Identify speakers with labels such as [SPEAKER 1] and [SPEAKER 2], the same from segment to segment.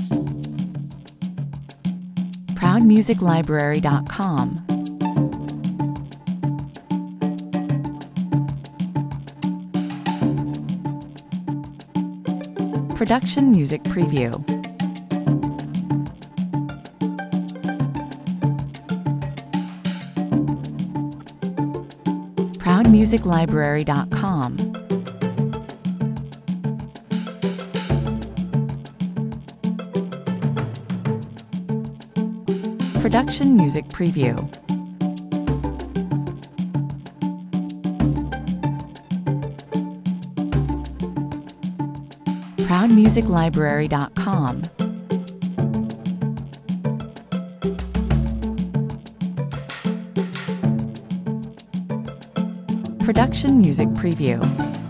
[SPEAKER 1] ProudMusicLibrary.com. Production Music Preview. ProudMusicLibrary.com. Production Music Preview. ProudMusicLibrary.com. Production Music Preview.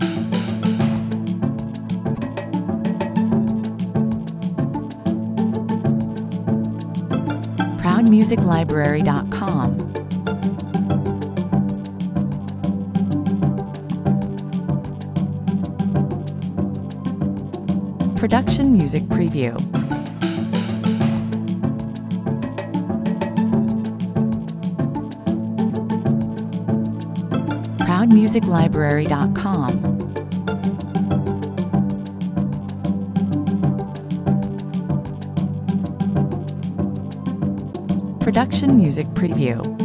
[SPEAKER 1] ProudMusicLibrary.com. Production Music Preview. ProudMusicLibrary.com. Production Music Preview.